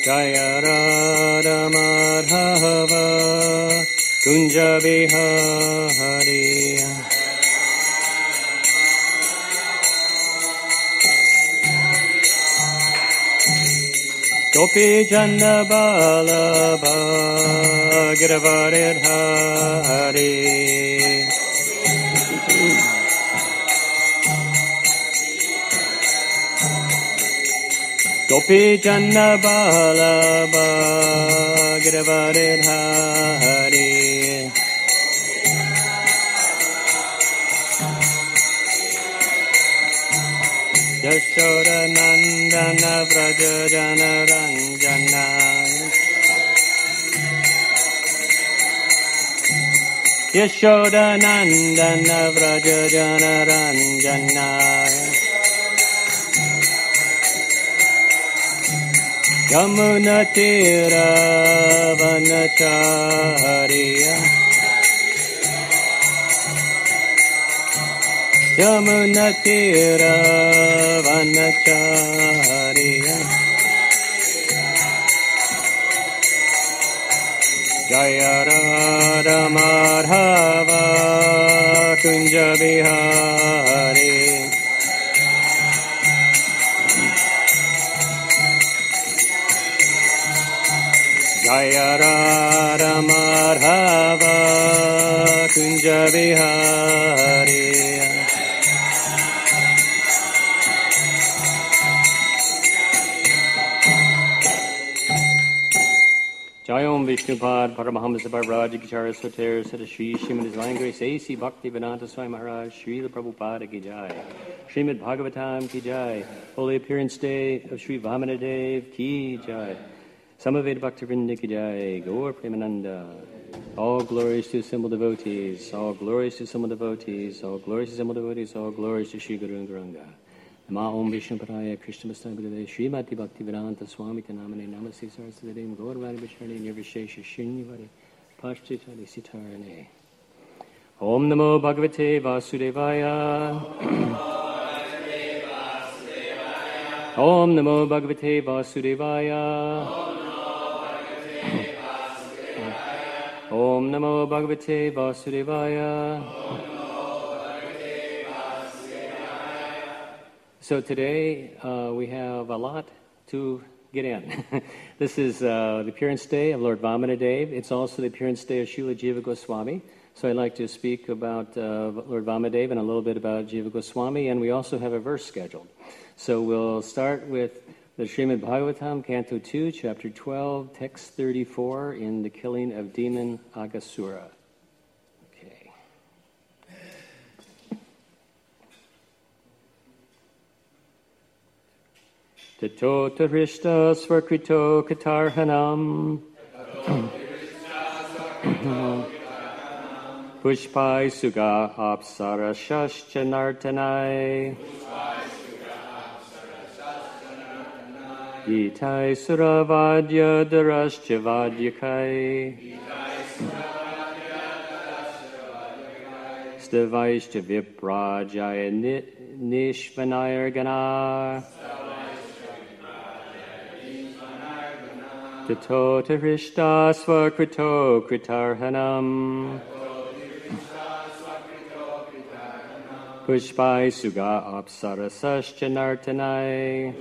Jaya Radha Madhava Kunja Vihari. Gopi Jana Balabha Giravaridhari. Gopi Jana Balabha Giravaridhari. Yashoda Nandana Vraja Jana Ranjana. Yashoda Nandana Vraja Jana Ranjana. Yamuna Tira Vanachariya. Yamuna Tira Vanachariya. Jaya Radha Madhava Kunja Vihari. Jaya Radha Madhava Kunja Vihari. Jayom Vishnupad Paramahamsa Bhararaja Gichara Soter Sada Shri Srimad Divine Grace A.C. Bhaktivedanta Swami Maharaj Srila Prabhupada Ki Jai. Srimad Bhagavatam Ki Jai. Holy Appearance Day of Sri Vamanadev Ki Jai. Samaveda Bhaktivinoda Ki Jai. Gaur Premananda. All glories to assembled devotees. All glories to assembled devotees. All glories to assembled devotees. All glories to Sri Guru Gauranga. Nama Om Vishnupadaya Krishna Vastana Bhagavate Srimati Bhaktivedanta Swami Tanamane Namaste Sarasvati Gaurvani Vishani Nirvishesha Shinyavari Pashtitari Sitarane. Om Namo Bhagavate Vasudevaya. Om Namo Bhagavate Vasudevaya. Om Namo Bhagavate Vasudevaya. So today we have a lot to get in. This is the appearance day of Lord Vamanadev. It's also the appearance day of Srila Jiva Goswami. So I'd like to speak about Lord Vamanadev and a little bit about Jiva Goswami, and we also have a verse scheduled. So we'll start with the Srimad Bhagavatam, Canto 2, Chapter 12, Text 34, in the killing of demon Aghasura. Okay. Tato tarishta svakrito katarhanam Pushpai suga apsara shashchanartanai Gitai suravadya darashchavadyakai Stavaishta viprajaya nishvanayargana Tato tarishta svakrito kritarhanam Pushpai suga apsarasashchanartanai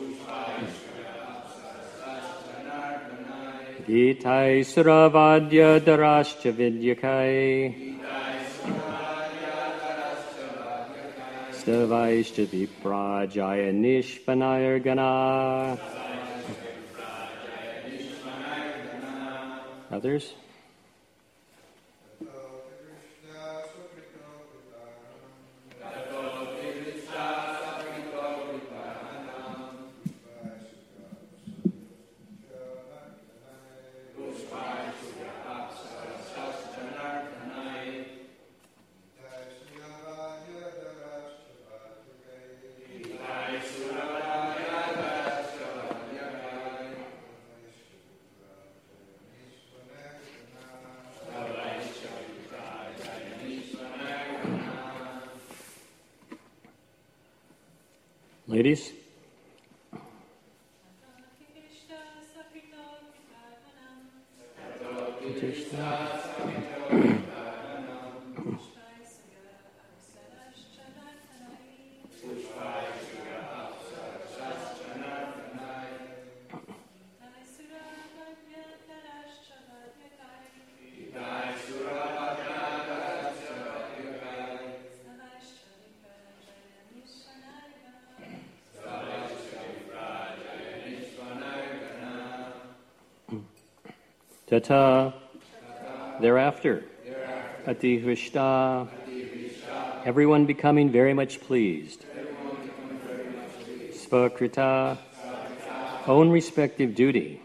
Gitai suravadya darashchavidyakai Stavaishta viprajaya nishvanayargana. Others? Ladies? Tata, thereafter. Atihrishta, everyone becoming very much pleased. Svakrita, own respective duty.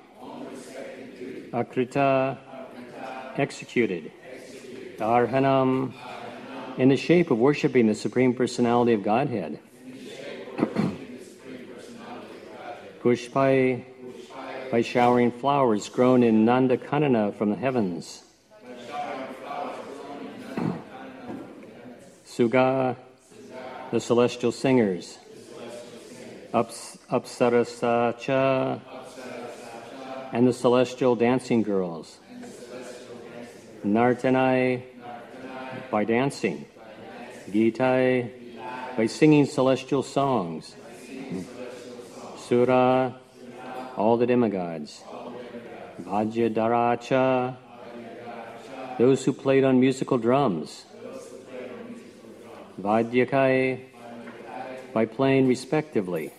Akrita, executed. Arhanam, in the shape of worshiping the Supreme Personality of Godhead. Pushpai, by showering flowers grown in Nanda Kanana from the heavens. Suga, the celestial singers. Apsarasacha, and the celestial dancing girls. Nartanai, by dancing. Gitai, by singing celestial songs. Sura, all the demigods. Vajradaracha, those who played on musical drums. Vadyakai, by playing respectively.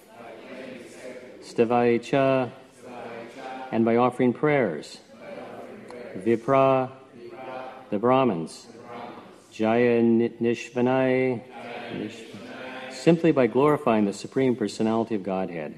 Stavaicha, and by offering prayers. Vipra, the Brahmins. Jaya Nishvanai, simply by glorifying the Supreme Personality of Godhead.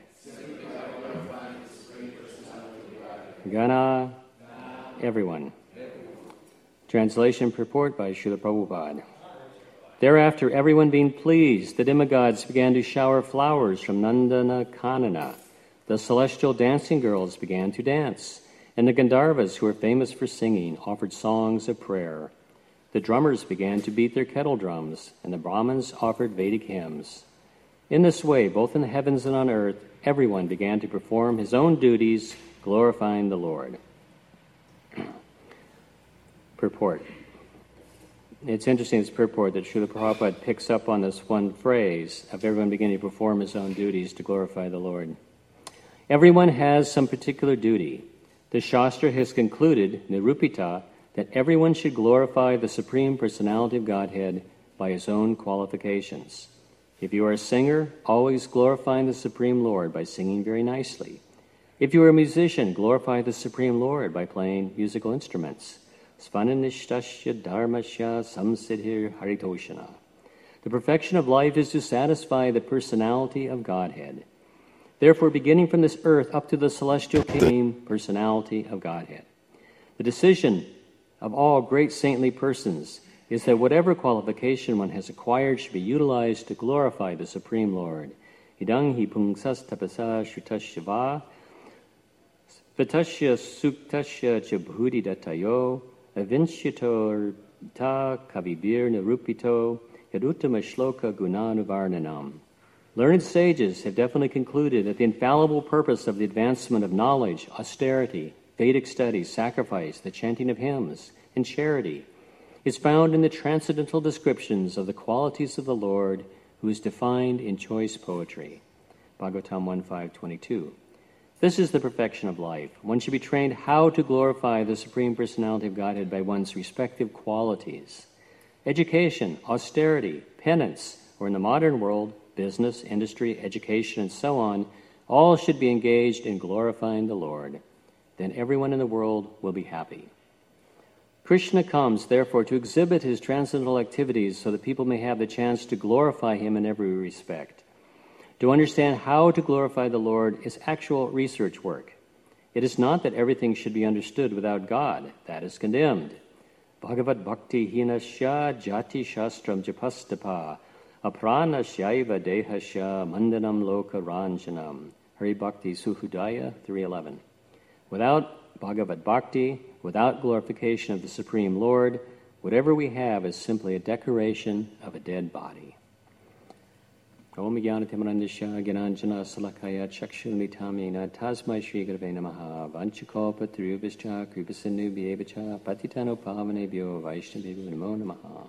Gana, everyone. Translation purport by Srila Prabhupada. Thereafter, everyone being pleased, the demigods began to shower flowers from Nandana Kanana. The celestial dancing girls began to dance, and the Gandharvas, who were famous for singing, offered songs of prayer. The drummers began to beat their kettle drums, and the Brahmins offered Vedic hymns. In this way, both in the heavens and on earth, everyone began to perform his own duties, glorifying the Lord. Purport. It's interesting, this purport, that Srila Prabhupada picks up on this one phrase of everyone beginning to perform his own duties to glorify the Lord. Everyone has some particular duty. The Shastra has concluded, Nirupita, that everyone should glorify the Supreme Personality of Godhead by his own qualifications. If you are a singer, always glorifying the Supreme Lord by singing very nicely. If you are a musician, glorify the Supreme Lord by playing musical instruments. Svananishtasya dharmasya samsiddhir haritoshana. The perfection of life is to satisfy the personality of Godhead. Therefore, beginning from this earth up to the celestial kingdom, personality of Godhead. The decision of all great saintly persons is that whatever qualification one has acquired should be utilized to glorify the Supreme Lord. Idang hi pungsas tapasa shrutasya va, svatasya suktasya chabhudi datayo, avinsyator ta kavibir nirupito, yaduttama shloka gunanuvarnanam. Learned sages have definitely concluded that the infallible purpose of the advancement of knowledge, austerity, Vedic studies, sacrifice, the chanting of hymns, and charity is found in the transcendental descriptions of the qualities of the Lord, who is defined in choice poetry. Bhagavatam 1.5.22. This is the perfection of life. One should be trained how to glorify the Supreme Personality of Godhead by one's respective qualities. Education, austerity, penance, or in the modern world, business, industry, education, and so on, all should be engaged in glorifying the Lord. Then everyone in the world will be happy. Krishna comes, therefore, to exhibit his transcendental activities so that people may have the chance to glorify him in every respect. To understand how to glorify the Lord is actual research work. It is not that everything should be understood without God. That is condemned. Bhagavat bhakti hinasya jati shastram japastapa aprana shaiva dehasya mandanam loka ranjanam. Hari Bhakti Suhudaya 3:11. Without Bhagavat Bhakti, without glorification of the Supreme Lord, whatever we have is simply a decoration of a dead body. Om Jnanatimranandasya Gyananjana Salakaya Chakshunmitamena Tasmai Shri Gurave Namaha Vanchakopa Triyubhischa Kripasinu Bhyevacha Patitano Pavanebhyo Vaishnavebhyo Namo Namaha.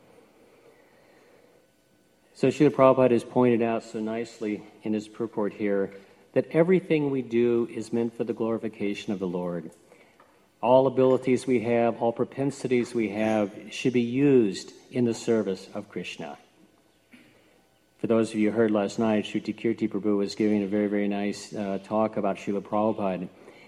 So Srila Prabhupada has pointed out so nicely in his purport here that everything we do is meant for the glorification of the Lord. All abilities we have, all propensities we have should be used in the service of Krishna. For those of you who heard last night, Shruti Kirti Prabhu was giving a very, very nice talk about Srila Prabhupada.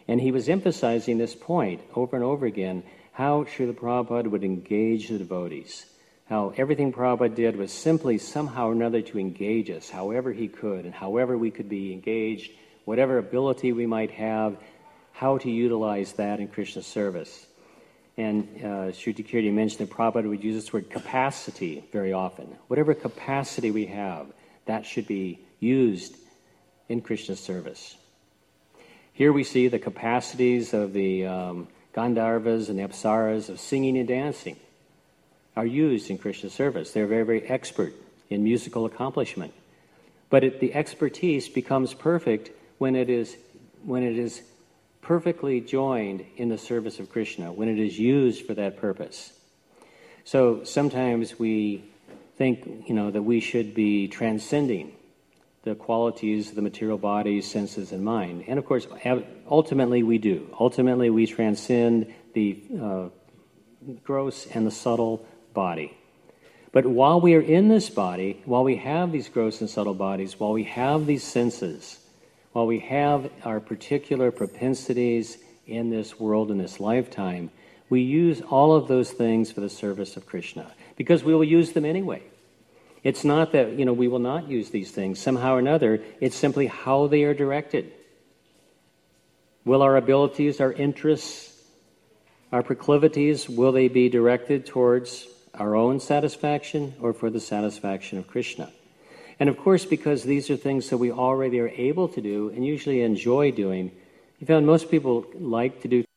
And he was emphasizing this point over and over again, how Srila Prabhupada would engage the devotees. How everything Prabhupada did was simply somehow or another to engage us, however he could, and however we could be engaged, whatever ability we might have, how to utilize that in Krishna service. And Shruti Kirti mentioned that Prabhupada would use this word capacity very often. Whatever capacity we have, that should be used in Krishna service. Here we see the capacities of the Gandharvas and the Apsaras of singing and dancing are used in Krishna service. They're very, very expert in musical accomplishment. But the expertise becomes perfect when it is perfectly joined in the service of Krishna, when it is used for that purpose. So sometimes we think, that we should be transcending the qualities of the material body, senses, and mind. And of course, ultimately we do. Ultimately we transcend the gross and the subtle body. But while we are in this body, while we have these gross and subtle bodies, while we have these senses, while we have our particular propensities in this world, in this lifetime, we use all of those things for the service of Krishna, because we will use them anyway. It's not that, we will not use these things somehow or another. It's simply how they are directed. Will our abilities, our interests, our proclivities, will they be directed towards our own satisfaction or for the satisfaction of Krishna? And of course, because these are things that we already are able to do and usually enjoy doing, you found most people like to do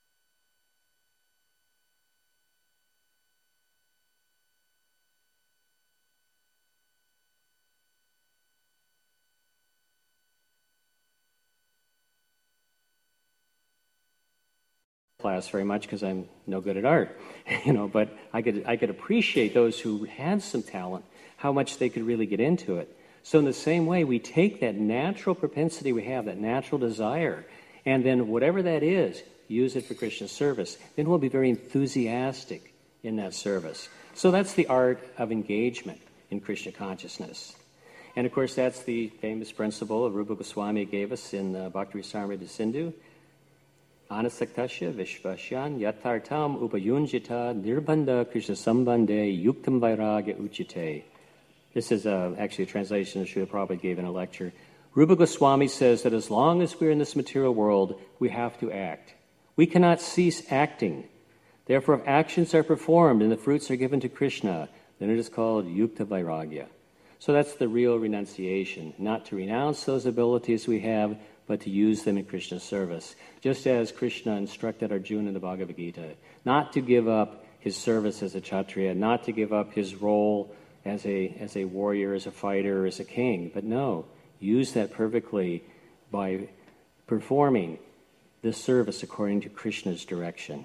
class very much because I'm no good at art, but I could appreciate those who had some talent, how much they could really get into it. So in the same way, we take that natural propensity we have, that natural desire, and then whatever that is, use it for Krishna's service. Then we'll be very enthusiastic in that service. So that's the art of engagement in Krishna consciousness. And of course, that's the famous principle Rupa Goswami gave us in Bhakti Rasamrita Sindhu. Anasaktasya Vishvasyan Yathartam Upayunjita Nirbandha Krishna Sambandhe Yuktam Vairagya Uchite. This is actually a translation that Srila Prabhupada gave in a lecture. Rupa Goswami says that as long as we're in this material world, we have to act. We cannot cease acting. Therefore, if actions are performed and the fruits are given to Krishna, then it is called Yukta Vairagya. So that's the real renunciation, not to renounce those abilities we have, but to use them in Krishna's service. Just as Krishna instructed Arjuna in the Bhagavad Gita, not to give up his service as a Kshatriya, not to give up his role as a warrior, as a fighter, as a king, but no, use that perfectly by performing this service according to Krishna's direction.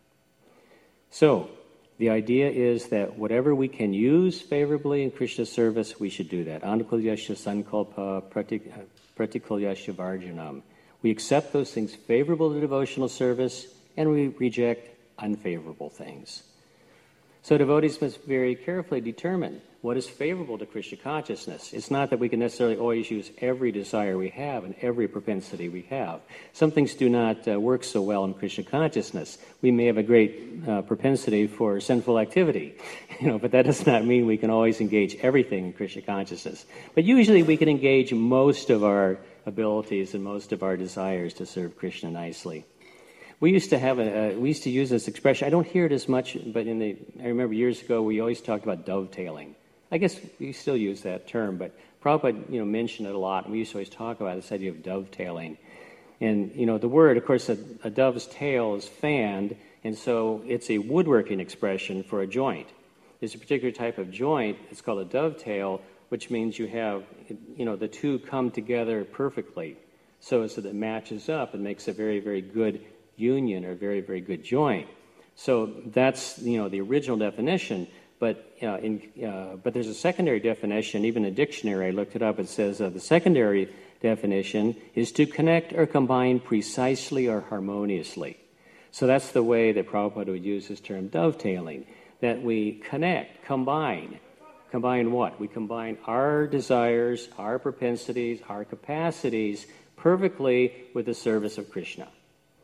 So, the idea is that whatever we can use favorably in Krishna's service, we should do that. Anukulyasya sankalpa pratikulyasya varjanam. We accept those things favorable to devotional service, and we reject unfavorable things. So devotees must very carefully determine what is favorable to Krishna consciousness. It's not that we can necessarily always use every desire we have and every propensity we have. Some things do not work so well in Krishna consciousness. We may have a great propensity for sinful activity, but that does not mean we can always engage everything in Krishna consciousness. But usually we can engage most of our abilities and most of our desires to serve Krishna nicely. We used to use this expression. I don't hear it as much, but I remember years ago we always talked about dovetailing. I guess we still use that term, but Prabhupada, mentioned it a lot. And we used to always talk about this idea of dovetailing. And, the word, of course, a dove's tail is fanned, and so it's a woodworking expression for a joint. There's a particular type of joint, it's called a dovetail, which means you have, the two come together perfectly. So that it matches up and makes a very, very good union or very, very good joint. So that's, the original definition. But there's a secondary definition, even a dictionary, I looked it up, it says the secondary definition is to connect or combine precisely or harmoniously. So that's the way that Prabhupada would use this term dovetailing, that we connect, combine. Combine what? We combine our desires, our propensities, our capacities perfectly with the service of Krishna.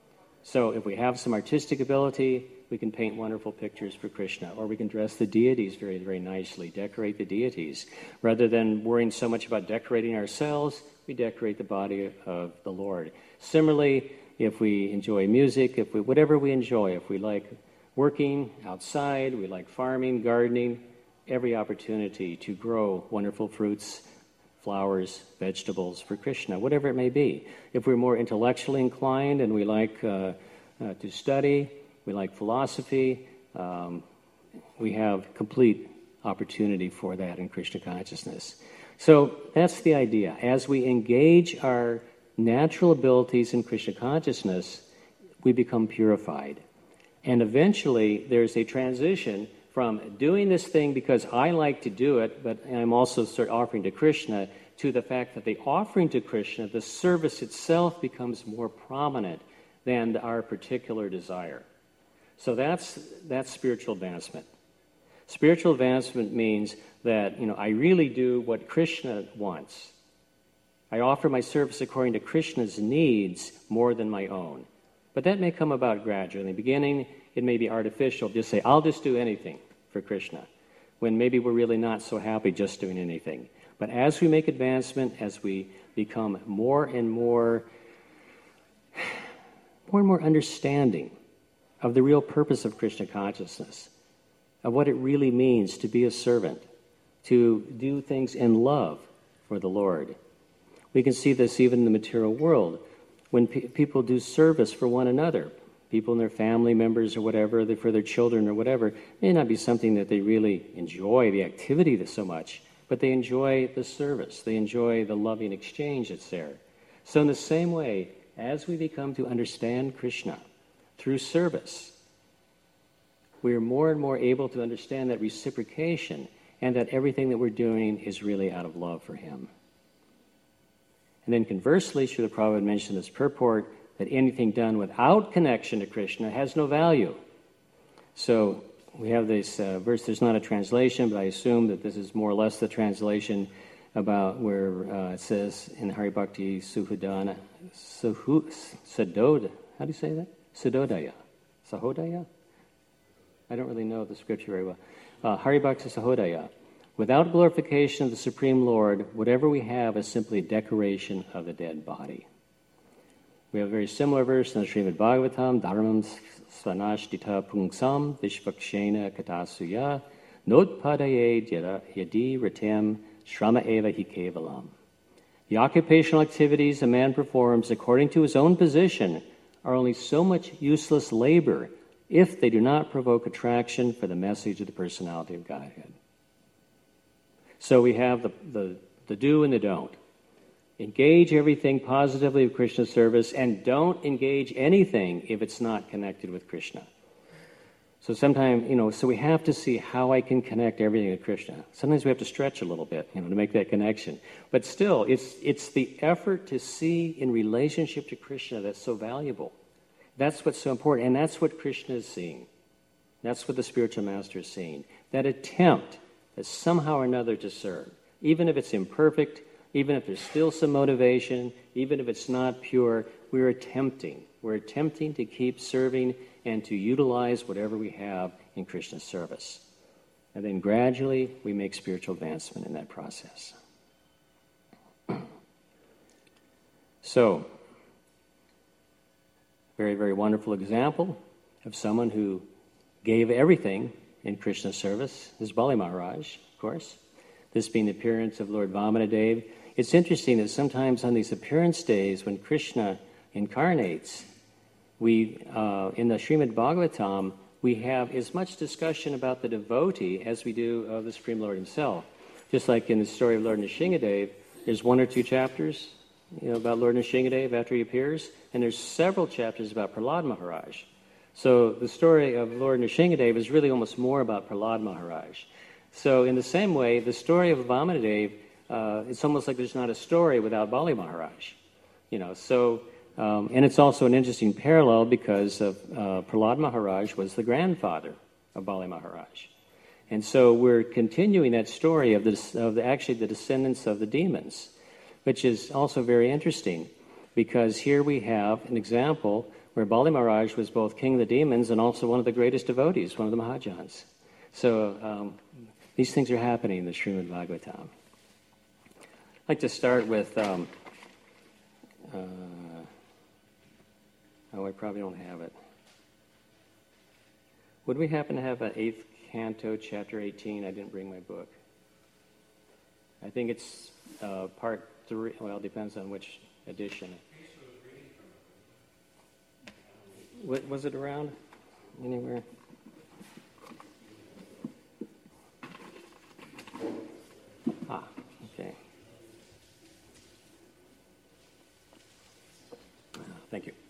So if we have some artistic ability, we can paint wonderful pictures for Krishna, or we can dress the deities very, very nicely, decorate the deities. Rather than worrying so much about decorating ourselves, we decorate the body of the Lord. Similarly, if we enjoy music, whatever we enjoy, if we like working outside, we like farming, gardening, every opportunity to grow wonderful fruits, flowers, vegetables for Krishna, whatever it may be. If we're more intellectually inclined and we like to study, we like philosophy, we have complete opportunity for that in Krishna consciousness. So that's the idea. As we engage our natural abilities in Krishna consciousness, we become purified. And eventually there's a transition from doing this thing because I like to do it, but I'm also offering to Krishna, to the fact that the offering to Krishna, the service itself, becomes more prominent than our particular desire. So that's spiritual advancement. Spiritual advancement means that, I really do what Krishna wants. I offer my service according to Krishna's needs more than my own. But that may come about gradually. In the beginning, it may be artificial. Just say, I'll just do anything for Krishna, when maybe we're really not so happy just doing anything. But as we make advancement, as we become more and more understanding of the real purpose of Krishna consciousness, of what it really means to be a servant, to do things in love for the Lord. We can see this even in the material world. When people do service for one another, people and their family members or whatever, for their children or whatever, it may not be something that they really enjoy, the activity so much, but they enjoy the service. They enjoy the loving exchange that's there. So in the same way, as we become to understand Krishna through service, we are more and more able to understand that reciprocation and that everything that we're doing is really out of love for Him. And then conversely, Srila Prabhupada mentioned this purport that anything done without connection to Krishna has no value. So we have this verse, there's not a translation, but I assume that this is more or less the translation about where it says in Hari Bhakti Sahodaya, how do you say that? Sahodaya? I don't really know the scripture very well. Hari Bhakti Sahodaya. Without glorification of the Supreme Lord, whatever we have is simply a decoration of the dead body. We have a very similar verse in the Srimad Bhagavatam, Dharmam svanashtita pungsam vishvakshena katasuya notpadaye yadi ritem shrama eva hi kevalam. The occupational activities a man performs according to his own position are only so much useless labor if they do not provoke attraction for the message of the personality of Godhead. So we have the do and the don't. Engage everything positively with Krishna's service, and don't engage anything if it's not connected with Krishna. So sometimes, so we have to see how I can connect everything to Krishna. Sometimes we have to stretch a little bit, to make that connection. But still, it's the effort to see in relationship to Krishna that's so valuable. That's what's so important, and that's what Krishna is seeing. That's what the spiritual master is seeing. That attempt is somehow or another to serve, even if it's imperfect, even if there's still some motivation, even if it's not pure, we're attempting. We're attempting to keep serving and to utilize whatever we have in Krishna's service. And then gradually we make spiritual advancement in that process. So, very, very wonderful example of someone who gave everything in Krishna's service is Bali Maharaj, of course. This being the appearance of Lord Vamanadev. It's interesting that sometimes on these appearance days when Krishna incarnates, we, in the Srimad Bhagavatam, we have as much discussion about the devotee as we do of the Supreme Lord Himself. Just like in the story of Lord Nrsingadev, there's 1 or 2 chapters about Lord Nrsingadev after he appears, and there's several chapters about Prahlad Maharaj. So the story of Lord Nrsingadev is really almost more about Prahlad Maharaj. So in the same way, the story of Vamanadev, it's almost like there's not a story without Bali Maharaj. And it's also an interesting parallel because of Prahlad Maharaj was the grandfather of Bali Maharaj. And so we're continuing that story of actually the descendants of the demons, which is also very interesting because here we have an example where Bali Maharaj was both king of the demons and also one of the greatest devotees, one of the Mahajans. So these things are happening in the Srimad Bhagavatam. I'd like to start with, I probably don't have it. Would we happen to have an 8th canto, chapter 18? I didn't bring my book. I think it's part 3. Well, it depends on which edition. Was it around anywhere? Okay. Thank you.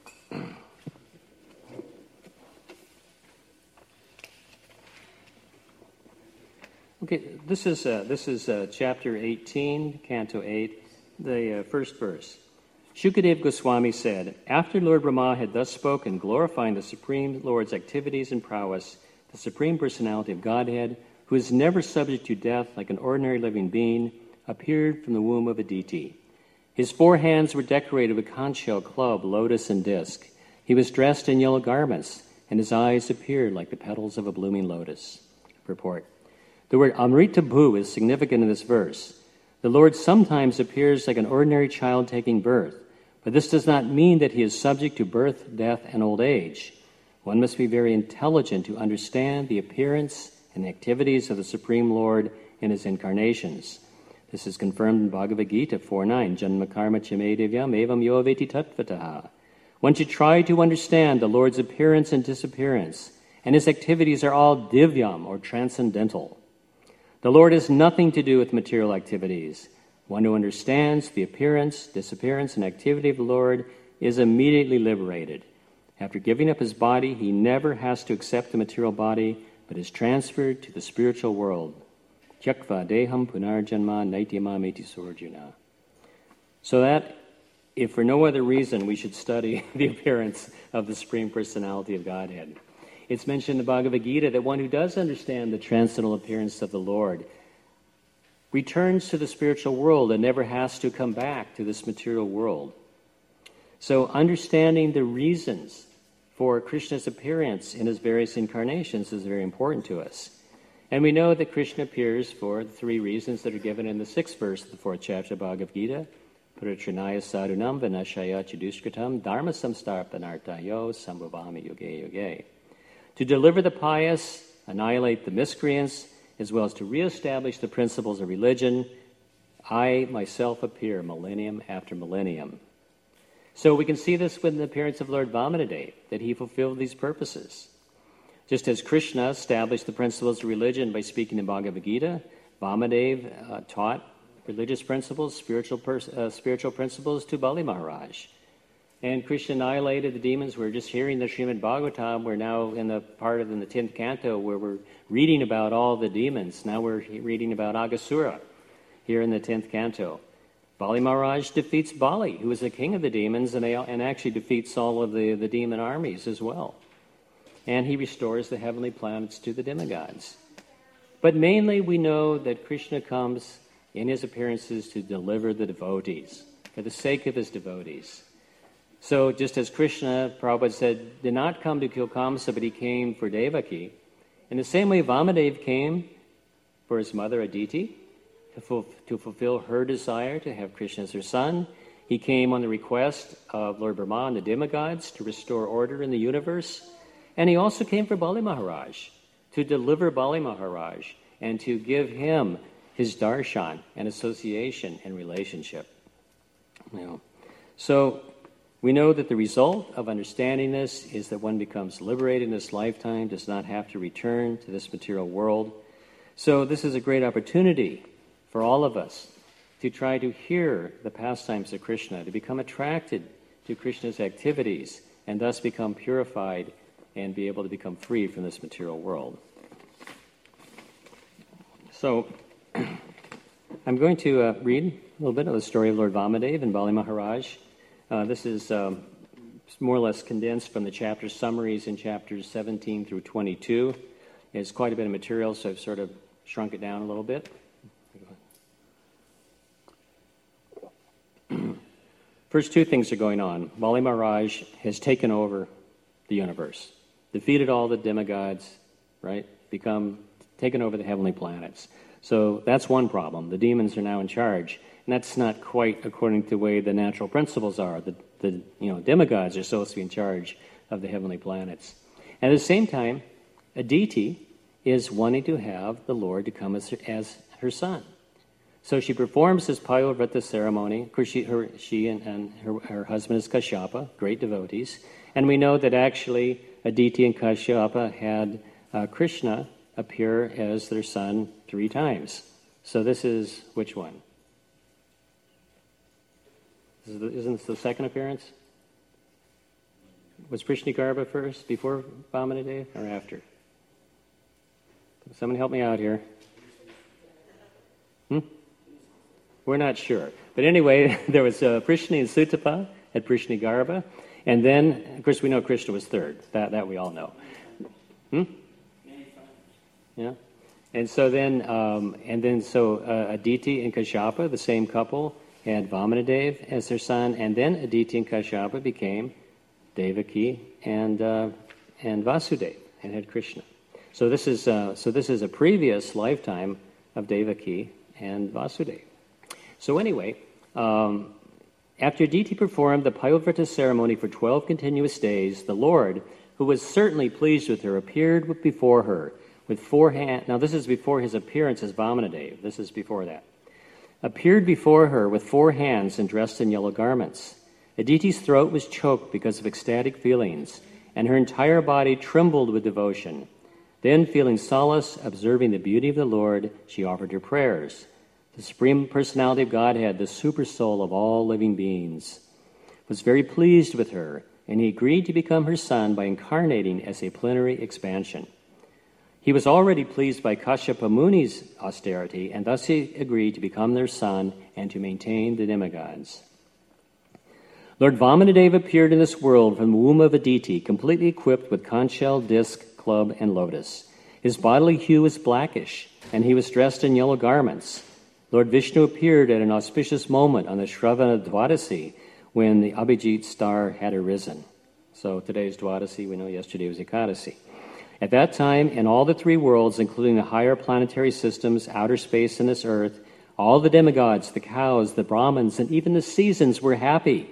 Okay, this is chapter 18, canto 8, the first verse. Shukadeva Goswami said, after Lord Brahma had thus spoken, glorifying the Supreme Lord's activities and prowess, the Supreme Personality of Godhead, who is never subject to death like an ordinary living being, appeared from the womb of Aditi. His 4 hands were decorated with conch shell, club, lotus, and disc. He was dressed in yellow garments, and his eyes appeared like the petals of a blooming lotus. Purport. The word Amrita Bhu is significant in this verse. The Lord sometimes appears like an ordinary child taking birth, but this does not mean that he is subject to birth, death, and old age. One must be very intelligent to understand the appearance and activities of the Supreme Lord in his incarnations. This is confirmed in Bhagavad Gita 4.9, Janma karma chame divyam evam yo veti tattvataha. One should try to understand the Lord's appearance and disappearance, and his activities are all divyam, or transcendental. The Lord has nothing to do with material activities. One who understands the appearance, disappearance, and activity of the Lord is immediately liberated. After giving up his body, he never has to accept the material body, but is transferred to the spiritual world. Tyakva deham punarjanma naityamam eti surjuna. So that, if for no other reason, we should study the appearance of the Supreme Personality of Godhead. It's mentioned in the Bhagavad Gita that one who does understand the transcendental appearance of the Lord returns to the spiritual world and never has to come back to this material world. So understanding the reasons for Krishna's appearance in his various incarnations is very important to us. And we know that Krishna appears for the 3 reasons that are given in the 6th verse of the 4th chapter of Bhagavad Gita. Pratranaya sadhunam vinashaya chadushkratam dharma samstarpanartayo sambhavami yoge yoge. To deliver the pious, annihilate the miscreants, as well as to reestablish the principles of religion, I myself appear millennium after millennium. So we can see this with the appearance of Lord Vamanadeva, that he fulfilled these purposes. Just as Krishna established the principles of religion by speaking in Bhagavad Gita, Vamanadeva taught religious principles, spiritual principles to Bali Maharaj. And Krishna annihilated the demons. We're just hearing the Srimad Bhagavatam. We're now in the part of in the 10th canto where we're reading about all the demons. Now we're reading about Aghasura here in the 10th canto. Bali Maharaj defeats Bali, who is the king of the demons, and actually defeats all of the demon armies as well. And he restores the heavenly planets to the demigods. But mainly we know that Krishna comes in his appearances to deliver the devotees, for the sake of his devotees. So just as Krishna, Prabhupada said, did not come to kill Kamsa, but he came for Devaki, in the same way Vamadeva came for his mother Aditi, to fulfill her desire to have Krishna as her son. He came on the request of Lord Brahma and the demigods to restore order in the universe. And he also came for Bali Maharaj, to deliver Bali Maharaj, and to give him his darshan and association and relationship. So we know that the result of understanding this is that one becomes liberated in this lifetime, does not have to return to this material world. So this is a great opportunity for all of us to try to hear the pastimes of Krishna, to become attracted to Krishna's activities, and thus become purified and be able to become free from this material world. So I'm going to read a little bit of the story of Lord Vamadeva and Bali Maharaj. This is more or less condensed from the chapter summaries in chapters 17 through 22. It's quite a bit of material, so I've sort of shrunk it down a little bit. First, two things are going on. Bali Maharaj has taken over the universe, defeated all the demigods, right? Taken over the heavenly planets. So that's one problem. The demons are now in charge, and that's not quite according to the way the natural principles are. The demigods are supposed to be in charge of the heavenly planets. And at the same time, Aditi is wanting to have the Lord to come as her son. So she performs this Payovrata ceremony. Of course, she and her husband is Kashyapa, great devotees. And we know that actually Aditi and Kashyapa had Krishna appear as their son 3 times. So this is which one? Isn't this the second appearance? Was Prishnigarbha first, before Vamanadev, or after? Someone help me out here. We're not sure. But anyway, there was Prishni and Sutapa at Prishnigarbha. And then, of course, we know Krishna was third. That we all know. Yeah. And so then, Aditi and Kashyapa, the same couple, had Vamanadev as their son. And then Aditi and Kashyapa became Devaki and Vasudeva, and had Krishna. So this is a previous lifetime of Devaki and Vasudeva. So anyway, after Aditi performed the Payovrata ceremony for 12 continuous days, the Lord, who was certainly pleased with her, appeared before her with 4 hands. Now this is before his appearance as Vamanadev. This is before that. Appeared before her with 4 hands and dressed in yellow garments. Aditi's throat was choked because of ecstatic feelings, and her entire body trembled with devotion. Then, feeling solace, observing the beauty of the Lord, she offered her prayers. The Supreme Personality of Godhead, the super soul of all living beings, was very pleased with her, and he agreed to become her son by incarnating as a plenary expansion. He was already pleased by Kashyapa Muni's austerity, and thus he agreed to become their son and to maintain the demigods. Lord Vamanadeva appeared in this world from the womb of Aditi, completely equipped with conch shell, disc, club, and lotus. His bodily hue was blackish, and he was dressed in yellow garments. Lord Vishnu appeared at an auspicious moment on the Shravana Dwadasi when the Abhijit star had arisen. So today's Dwadasi, we know yesterday was Ekadasi. At that time, in all the 3 worlds, including the higher planetary systems, outer space, and this earth, all the demigods, the cows, the Brahmins, and even the seasons were happy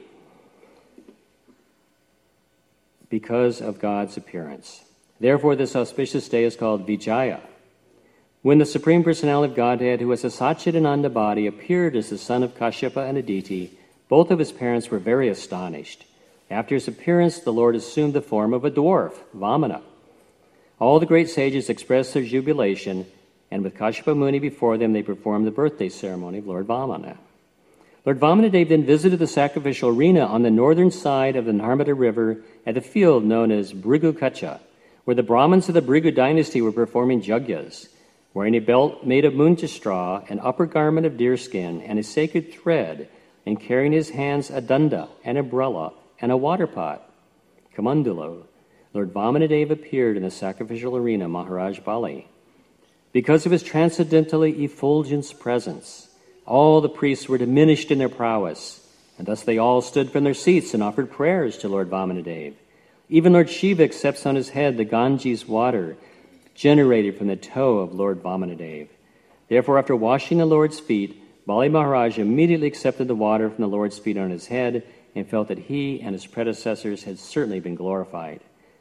because of God's appearance. Therefore, this auspicious day is called Vijaya. When the Supreme Personality of Godhead, who was a Satchidananda body, appeared as the son of Kashyapa and Aditi, both of his parents were very astonished. After his appearance, the Lord assumed the form of a dwarf, Vamana. All the great sages expressed their jubilation, and with Kashyapa Muni before them, they performed the birthday ceremony of Lord Vamana. Lord Vamanadeva then visited the sacrificial arena on the northern side of the Narmada River at a field known as Bhrigu Kacha, where the Brahmins of the Bhrigu dynasty were performing yagyas. Wearing a belt made of munja straw, an upper garment of deerskin, and a sacred thread, and carrying in his hands a danda, an umbrella, and a water pot, Kamandulo, Lord Vamanadeva appeared in the sacrificial arena, Maharaj Bali. Because of his transcendentally effulgent presence, all the priests were diminished in their prowess, and thus they all stood from their seats and offered prayers to Lord Vamanadeva. Even Lord Shiva accepts on his head the Ganges water generated from the toe of Lord Vamanadeva. Therefore, after washing the Lord's feet, Bali Maharaj immediately accepted the water from the Lord's feet on his head and felt that he and his predecessors had certainly been glorified.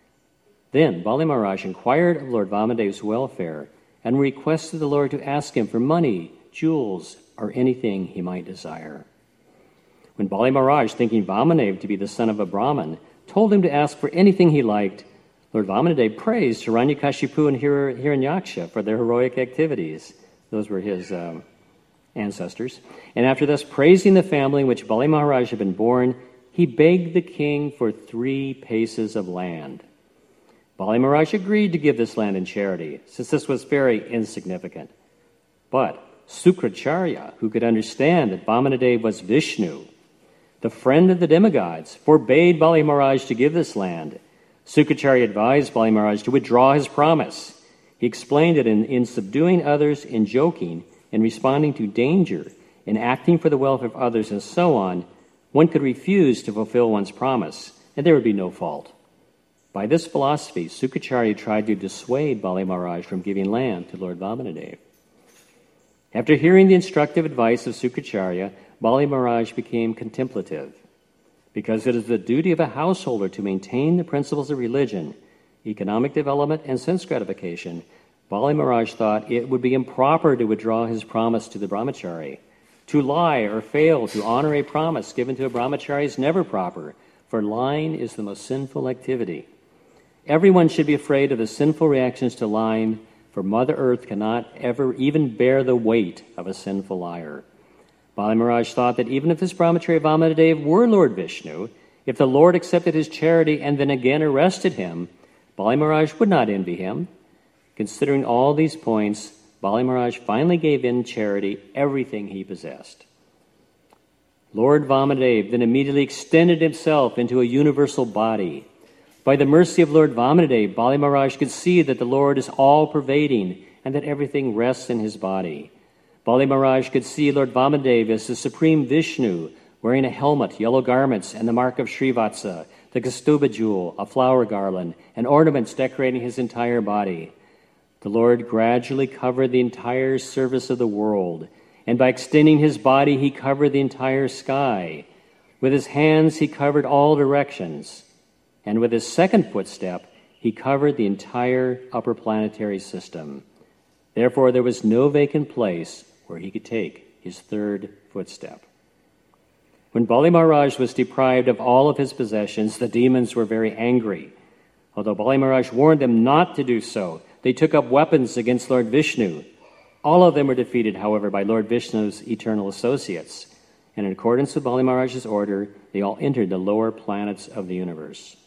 Then Bali Maharaj inquired of Lord Vamadeva's welfare and requested the Lord to ask him for money, jewels, or anything he might desire. When Bali Maharaj, thinking Vamanadeva to be the son of a Brahmin, told him to ask for anything he liked, Lord Vamanadeva praised Hiranyakashipu and Hiranyaksha for their heroic activities. Those were his ancestors. And after thus praising the family in which Bali Maharaj had been born, he begged the king for 3 paces of land. Bali Maharaj agreed to give this land in charity, since this was very insignificant. But Sukracharya, who could understand that Vamanadeva was Vishnu, the friend of the demigods, forbade Bali Maharaj to give this land. Sukracharya advised Bali Maharaj to withdraw his promise. He explained that in subduing others, in joking, in responding to danger, in acting for the welfare of others, and so on, one could refuse to fulfill one's promise, and there would be no fault. By this philosophy, Sukacharya tried to dissuade Bali Maharaj from giving land to Lord Vamanadev. After hearing the instructive advice of Sukacharya, Bali Maharaj became contemplative. Because it is the duty of a householder to maintain the principles of religion, economic development, and sense gratification, Bali Maharaj thought it would be improper to withdraw his promise to the brahmachari. To lie or fail to honor a promise given to a brahmachari is never proper, for lying is the most sinful activity. Everyone should be afraid of the sinful reactions to lying, for Mother Earth cannot ever even bear the weight of a sinful liar. Bali Maharaj thought that even if this brahmachari Vamanadev were Lord Vishnu, if the Lord accepted his charity and then again arrested him, Bali Maharaj would not envy him. Considering all these points, Bali Maharaj finally gave in charity everything he possessed. Lord Vamanadev then immediately extended himself into a universal body. By the mercy of Lord Vamanadev, Bali Maharaj could see that the Lord is all-pervading and that everything rests in his body. Bali Maharaj could see Lord Vamanadev as the supreme Vishnu, wearing a helmet, yellow garments, and the mark of Srivatsa, the Kastuba jewel, a flower garland, and ornaments decorating his entire body. The Lord gradually covered the entire surface of the world, and by extending his body, he covered the entire sky. With his hands, he covered all directions, and with his second footstep, he covered the entire upper planetary system. Therefore, there was no vacant place where he could take his third footstep. When Bali Maharaj was deprived of all of his possessions, the demons were very angry. Although Bali Maharaj warned them not to do so, they took up weapons against Lord Vishnu. All of them were defeated, however, by Lord Vishnu's eternal associates. And in accordance with Bali Maharaj's order, they all entered the lower planets of the universe.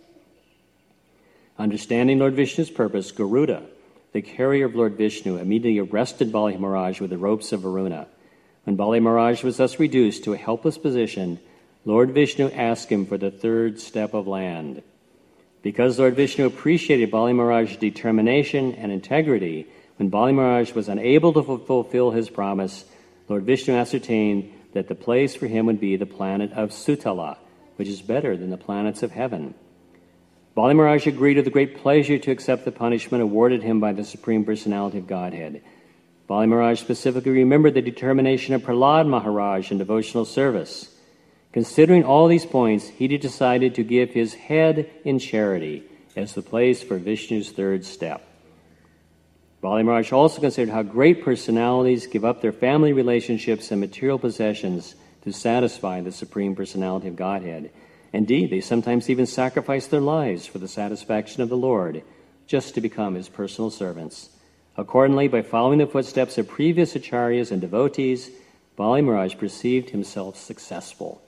Understanding Lord Vishnu's purpose, Garuda, the carrier of Lord Vishnu, immediately arrested Bali Maharaj with the ropes of Varuna. When Bali Maharaj was thus reduced to a helpless position, Lord Vishnu asked him for the third step of land. Because Lord Vishnu appreciated Bali Maharaj's determination and integrity, when Bali Maharaj was unable to fulfill his promise, Lord Vishnu ascertained that the place for him would be the planet of Sutala, which is better than the planets of heaven. Bali Maharaj agreed with great pleasure to accept the punishment awarded him by the Supreme Personality of Godhead. Bali Maharaj specifically remembered the determination of Prahlad Maharaj in devotional service. Considering all these points, he decided to give his head in charity as the place for Vishnu's third step. Bali Maharaj also considered how great personalities give up their family relationships and material possessions to satisfy the Supreme Personality of Godhead. Indeed, they sometimes even sacrifice their lives for the satisfaction of the Lord, just to become his personal servants. Accordingly, by following the footsteps of previous acharyas and devotees, Bali Maharaj perceived himself successful.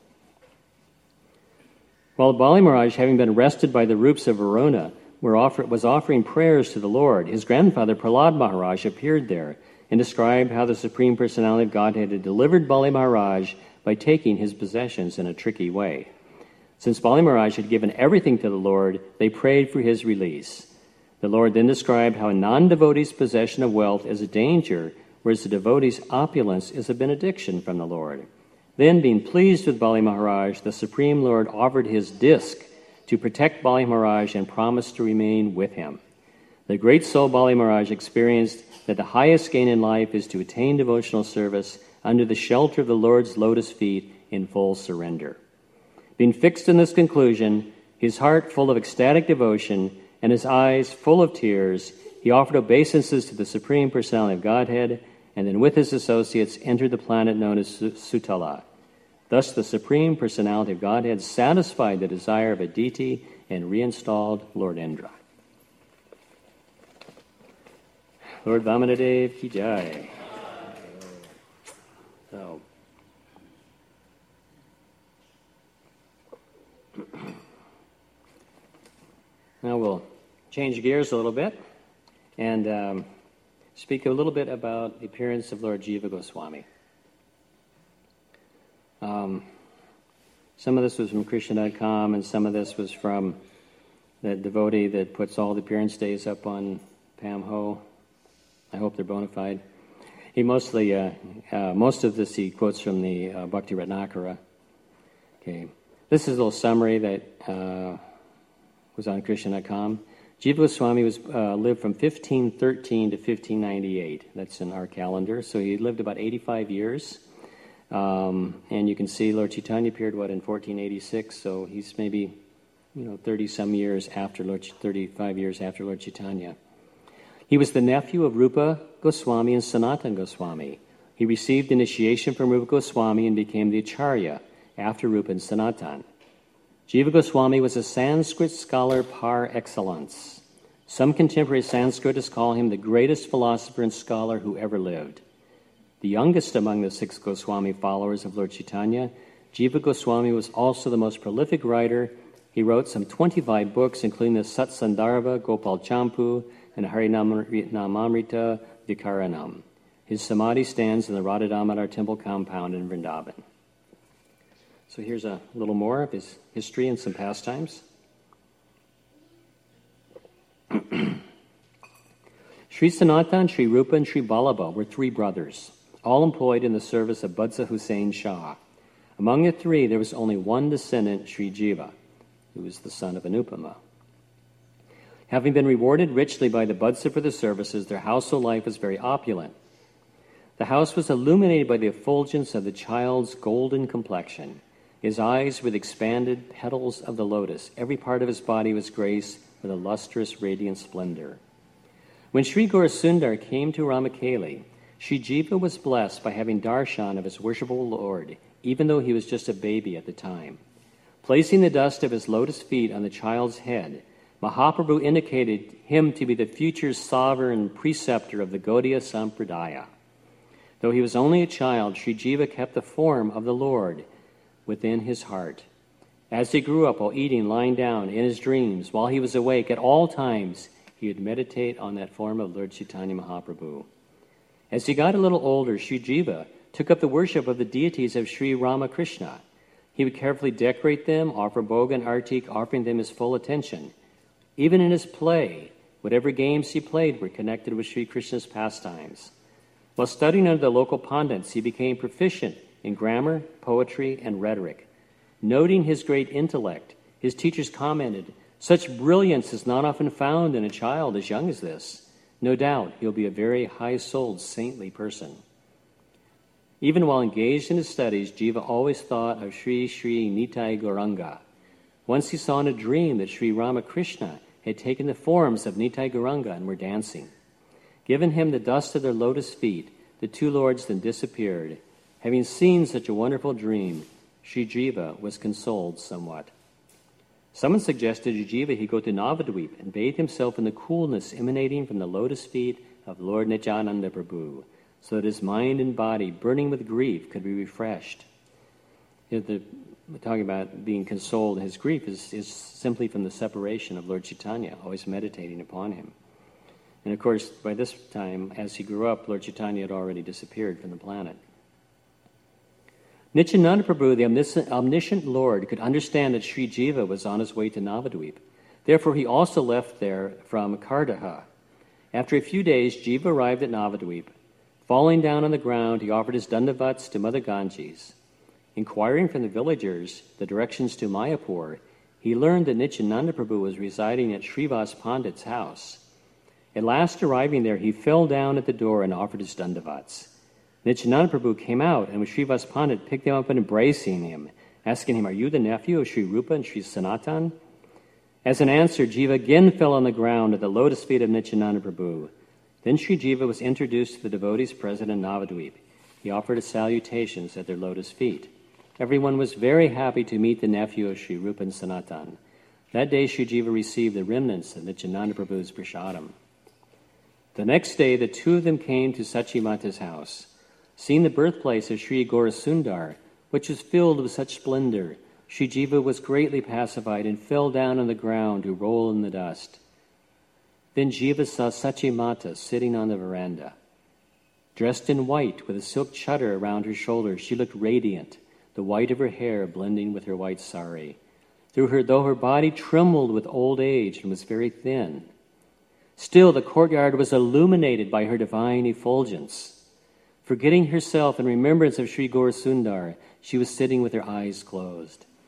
While Bali Maharaj, having been arrested by the Rups of Varuna, was offering prayers to the Lord, his grandfather Prahlad Maharaj appeared there and described how the Supreme Personality of Godhead had delivered Bali Maharaj by taking his possessions in a tricky way. Since Bali Maharaj had given everything to the Lord, they prayed for his release. The Lord then described how a non-devotee's possession of wealth is a danger, whereas the devotee's opulence is a benediction from the Lord. Then, being pleased with Bali Maharaj, the Supreme Lord offered his disc to protect Bali Maharaj and promised to remain with him. The great soul Bali Maharaj experienced that the highest gain in life is to attain devotional service under the shelter of the Lord's lotus feet in full surrender. Being fixed in this conclusion, his heart full of ecstatic devotion and his eyes full of tears, he offered obeisances to the Supreme Personality of Godhead, and then with his associates entered the planet known as Sutala. Thus the Supreme Personality of Godhead satisfied the desire of Aditi and reinstalled Lord Indra. Lord Vamanadev ki jai. So, now we'll change gears a little bit and speak a little bit about the appearance of Lord Jiva Goswami. Some of this was from Krishna.com, and some of this was from the devotee that puts all the appearance days up on Pam Ho. I hope they're bona fide. He most of this he quotes from the Bhakti Ratnakara. Okay, this is a little summary that was on Krishna.com. Jiva Goswami lived from 1513 to 1598. That's in our calendar. So he lived about 85 years. And you can see Lord Chaitanya appeared, in 1486? So he's maybe, 30-some years after 35 years after Lord Chaitanya. He was the nephew of Rupa Goswami and Sanatan Goswami. He received initiation from Rupa Goswami and became the Acharya after Rupa and Sanatan. Jiva Goswami was a Sanskrit scholar par excellence. Some contemporary Sanskritists call him the greatest philosopher and scholar who ever lived. The youngest among the 6 Goswami followers of Lord Chaitanya, Jiva Goswami was also the most prolific writer. He wrote some 25 books, including the Satsandarbha, Gopal Champu, and Harinamamrita Vikaranam. His samadhi stands in the Radha Damodar temple compound in Vrindavan. So here's a little more of his history and some pastimes. Sri Sanatan, Sri Rupa, and Sri Vallabha were 3 brothers, all employed in the service of Budsa Hussain Shah. Among the 3, there was only one descendant, Sri Jiva, who was the son of Anupama. Having been rewarded richly by the Budsa for the services, their household life was very opulent. The house was illuminated by the effulgence of the child's golden complexion. His eyes were the expanded petals of the lotus. Every part of his body was graced with a lustrous, radiant splendor. When Sri Gaurasundar came to Ramakeli, Sri Jiva was blessed by having darshan of his worshipful Lord, even though he was just a baby at the time. Placing the dust of his lotus feet on the child's head, Mahaprabhu indicated him to be the future sovereign preceptor of the Gaudiya Sampradaya. Though he was only a child, Sri Jiva kept the form of the Lord within his heart. As he grew up, while eating, lying down, in his dreams, while he was awake, at all times, he would meditate on that form of Lord Chaitanya Mahaprabhu. As he got a little older, Sri Jiva took up the worship of the deities of Sri Ramakrishna. He would carefully decorate them, offer bhoga and artik, offering them his full attention. Even in his play, whatever games he played were connected with Sri Krishna's pastimes. While studying under the local pandits, he became proficient in grammar, poetry, and rhetoric. Noting his great intellect, his teachers commented, "Such brilliance is not often found in a child as young as this. No doubt he'll be a very high-souled, saintly person." Even while engaged in his studies, Jiva always thought of Sri Sri Nitai Gauranga. Once he saw in a dream that Sri Ramakrishna had taken the forms of Nitai Gauranga and were dancing. Given him the dust of their lotus feet, the 2 lords then disappeared. Having seen such a wonderful dream, Sri Jiva was consoled somewhat. Someone suggested to Jiva he go to Navadvip and bathe himself in the coolness emanating from the lotus feet of Lord Nityananda Prabhu, so that his mind and body, burning with grief, could be refreshed. Talking about being consoled in his grief is simply from the separation of Lord Chaitanya, always meditating upon him. And of course, by this time, as he grew up, Lord Chaitanya had already disappeared from the planet. Nityananda Prabhu, the omniscient Lord, could understand that Sri Jiva was on his way to Navadvip. Therefore, he also left there from Kardaha. After a few days, Jiva arrived at Navadvip. Falling down on the ground, he offered his dandavats to Mother Ganges. Inquiring from the villagers the directions to Mayapur, he learned that Nityananda Prabhu was residing at Srivas Pandit's house. At last arriving there, he fell down at the door and offered his dandavats. Nityananda Prabhu came out, and with Srivas Pandit picked him up and embracing him, asking him, "Are you the nephew of Sri Rupa and Sri Sanatan?" As an answer, Jiva again fell on the ground at the lotus feet of Nityananda Prabhu. Then Sri Jiva was introduced to the devotees present in Navadvip. He offered his salutations at their lotus feet. Everyone was very happy to meet the nephew of Sri Rupa and Sanatan. That day, Sri Jiva received the remnants of Nityananda Prabhu's prasadam. The next day, the 2 of them came to Sachimata's house. Seeing the birthplace of Sri Gaurasundar, which was filled with such splendor, Sri Jiva was greatly pacified and fell down on the ground to roll in the dust. Then Jiva saw Sachimata sitting on the veranda. Dressed in white, with a silk chadar around her shoulders, she looked radiant, the white of her hair blending with her white sari. Though her body trembled with old age and was very thin, still the courtyard was illuminated by her divine effulgence. Forgetting herself in remembrance of Sri Gaurasundar, she was sitting with her eyes closed.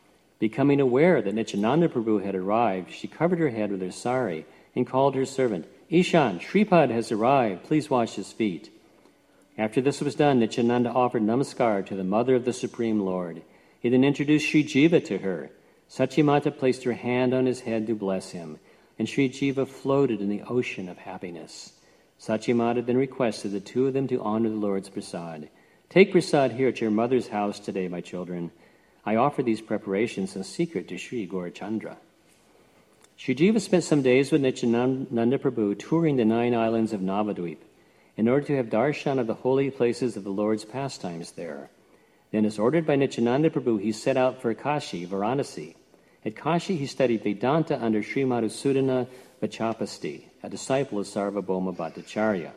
Becoming aware that Nityananda Prabhu had arrived, she covered her head with her sari and called her servant, "Ishan, Shripad has arrived. Please wash his feet." After this was done, Nityananda offered namaskar to the mother of the Supreme Lord. He then introduced Sri Jiva to her. Satyamata placed her hand on his head to bless him, and Sri Jiva floated in the ocean of happiness. Satyamata then requested the two of them to honor the Lord's prasad. "Take prasad here at your mother's house today, my children. I offer these preparations in secret to Sri Gaurachandra." Sri Jiva spent some days with Nityananda Prabhu touring the 9 islands of Navadvip in order to have darshan of the holy places of the Lord's pastimes there. Then, as ordered by Nityananda Prabhu, he set out for Kashi, Varanasi. At Kashi, he studied Vedanta under Sri Madhusudana Vachapasti, a disciple of Sarvabhauma Bhattacharya.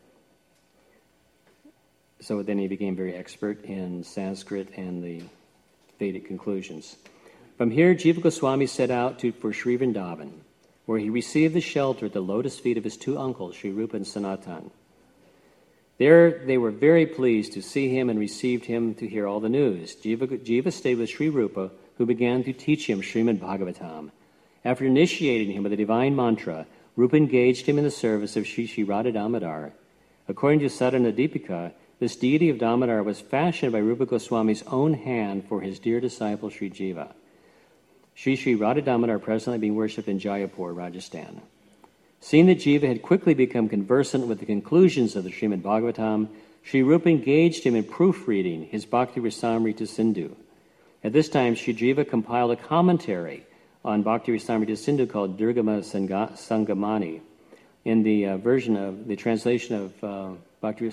So then he became very expert in Sanskrit and the Vedic conclusions. From here, Jiva Goswami set out for Sri Vrindavan, where he received the shelter at the lotus feet of his 2 uncles, Sri Rupa and Sanatan. There they were very pleased to see him and received him to hear all the news. Jiva stayed with Sri Rupa, who began to teach him Srimad Bhagavatam. After initiating him with the divine mantra, Rupa engaged him in the service of Sri Sri Radha Damodar. According to Sadhana Deepika, this deity of Damodar was fashioned by Rupa Goswami's own hand for his dear disciple Sri Jiva. Sri Sri Radha Damodar presently being worshipped in Jaipur, Rajasthan. Seeing that Jiva had quickly become conversant with the conclusions of the Srimad Bhagavatam, Sri Rupa engaged him in proofreading his Bhakti Rasamrita Sindhu. At this time, Sri Jiva compiled a commentary on Bhakti Rasamrita Sindhu called Durgama Sangamani. In the translation of Bhakti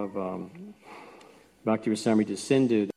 Rasamrita Sindhu,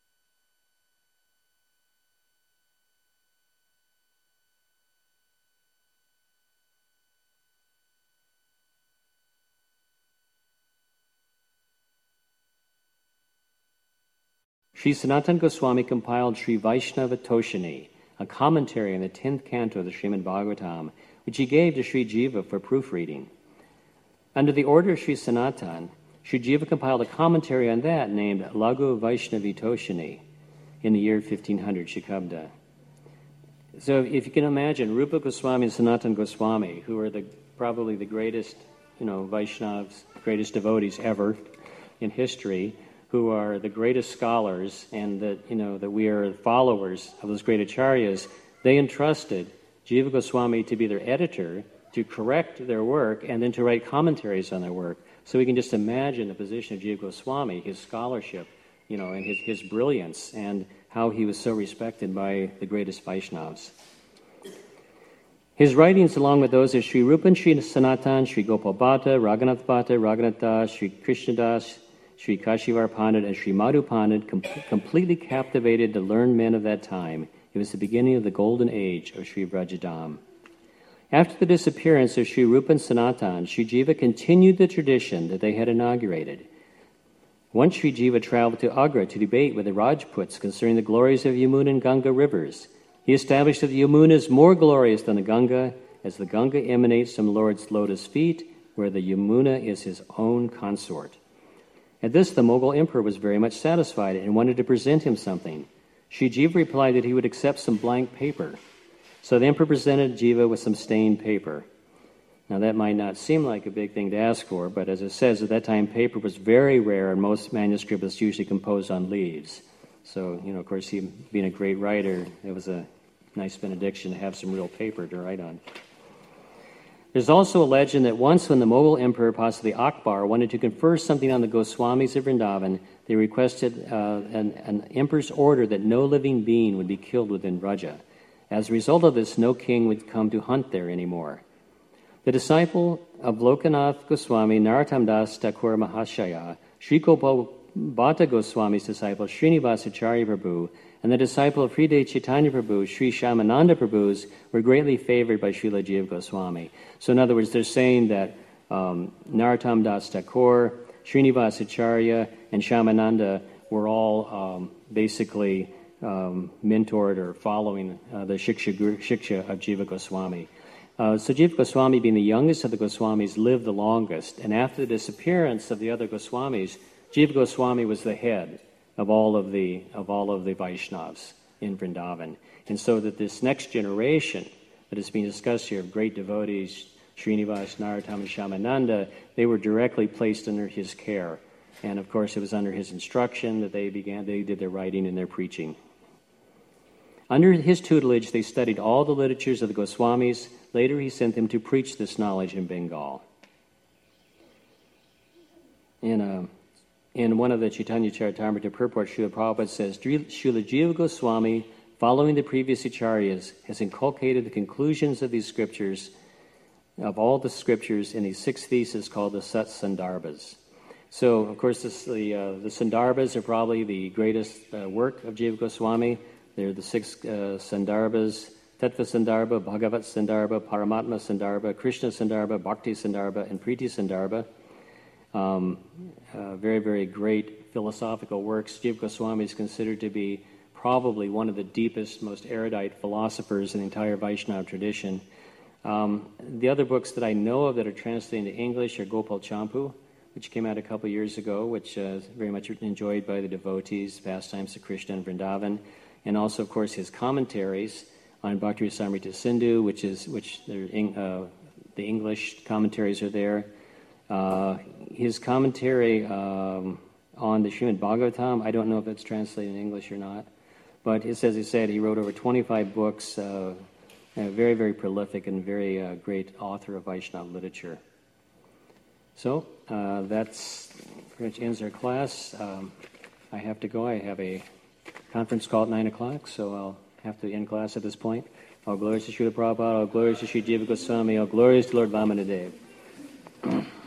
Sri Sanatan Goswami compiled Sri Vaishnava Toshini, a commentary on the 10th canto of the Srimad Bhagavatam, which he gave to Sri Jiva for proofreading. Under the order of Sri Sanatan, Sri Jiva compiled a commentary on that named Laghu Vaishnavi Toshini in the year 1500, Shikabda. So if you can imagine, Rupa Goswami and Sanatan Goswami, who are probably the greatest, Vaishnavas, greatest devotees ever in history, who are the greatest scholars, and that we are followers of those great acharyas, they entrusted Jiva Goswami to be their editor, to correct their work, and then to write commentaries on their work. So we can just imagine the position of Jiva Goswami, his scholarship, and his brilliance, and how he was so respected by the greatest Vaishnavas. His writings, along with those of Sri Rupa and Sri Sanatan, Sri Gopal Bhatta, Raghunath Bhatta, Raghunath Das, Sri Krishnadas, Sri Kashivar Pandit, and Sri Madhu Pandit completely captivated the learned men of that time. It was the beginning of the golden age of Sri Vrajadam. After the disappearance of Sri Rupa and Sanatan, Sri Jiva continued the tradition that they had inaugurated. Once Sri Jiva traveled to Agra to debate with the Rajputs concerning the glories of Yamuna and Ganga rivers. He established that the Yamuna is more glorious than the Ganga, as the Ganga emanates from the Lord's lotus feet, where the Yamuna is his own consort. At this, the Mughal emperor was very much satisfied and wanted to present him something. Sri Jiva replied that he would accept some blank paper. So the emperor presented Jiva with some stained paper. Now that might not seem like a big thing to ask for, but as it says, at that time paper was very rare and most manuscript was usually composed on leaves. So, of course, he being a great writer, it was a nice benediction to have some real paper to write on. There's also a legend that once when the Mughal emperor, possibly Akbar, wanted to confer something on the Goswamis of Vrindavan, they requested an emperor's order that no living being would be killed within Vraja. As a result of this, no king would come to hunt there anymore. The disciple of Lokanath Goswami, Narottam Das Thakur Mahashaya, Sri Gopal Bhatta Goswami's disciple, Srinivasacharya Prabhu, and the disciple of Hriday Chaitanya Prabhu, Sri Shyamananda Prabhu's, were greatly favored by Srila Jiva Goswami. So in other words, they're saying that Narottam Das Thakur, Srinivasacharya, and Shyamananda were all basically mentored or following the Shiksha of Jiva Goswami. So Jiva Goswami, being the youngest of the Goswamis, lived the longest. And after the disappearance of the other Goswamis, Jiva Goswami was the head of all of the Vaishnavas. in Vrindavan. And so that this next generation that is being discussed here of great devotees, Srinivas, Narottam, and Shyamananda, they were directly placed under his care. And of course, it was under his instruction that they did their writing and their preaching. Under his tutelage, they studied all the literatures of the Goswamis. Later, he sent them to preach this knowledge in Bengal. In one of the Chaitanya Charitamrita purports, Srila Prabhupada says, Srila Jiva Goswami, following the previous acharyas, has inculcated the conclusions of these scriptures, of all the scriptures, in these 6 theses called the Sat Sandarbhas. So, of course, the Sandarbhas are probably the greatest work of Jiva Goswami. They're the 6 Sandarbhas: Tattva Sandarbha, Bhagavat Sandarbha, Paramatma Sandarbha, Krishna Sandarbha, Bhakti Sandarbha, and Priti Sandarbha. Very, very great philosophical works. Jiva Goswami is considered to be probably one of the deepest, most erudite philosophers in the entire Vaishnava tradition. The other books that I know of that are translated into English are Gopal Champu, which came out a couple years ago, which is very much enjoyed by the devotees, Pastimes of Krishna and Vrindavan, and also, of course, his commentaries on Bhakti Rasamrita Sindhu, the English commentaries are there. His commentary on the Srimad Bhagavatam, I don't know if it's translated in English or not, but as he said, he wrote over 25 books, very, very prolific and very great author of Vaishnava literature. So that's pretty much ends our class. I have to go. I have a conference call at 9 o'clock, so I'll have to end class at this point. All glories to Srila Prabhupada, all glories to Sri Jiva Goswami, all glories to Lord Vamanadev.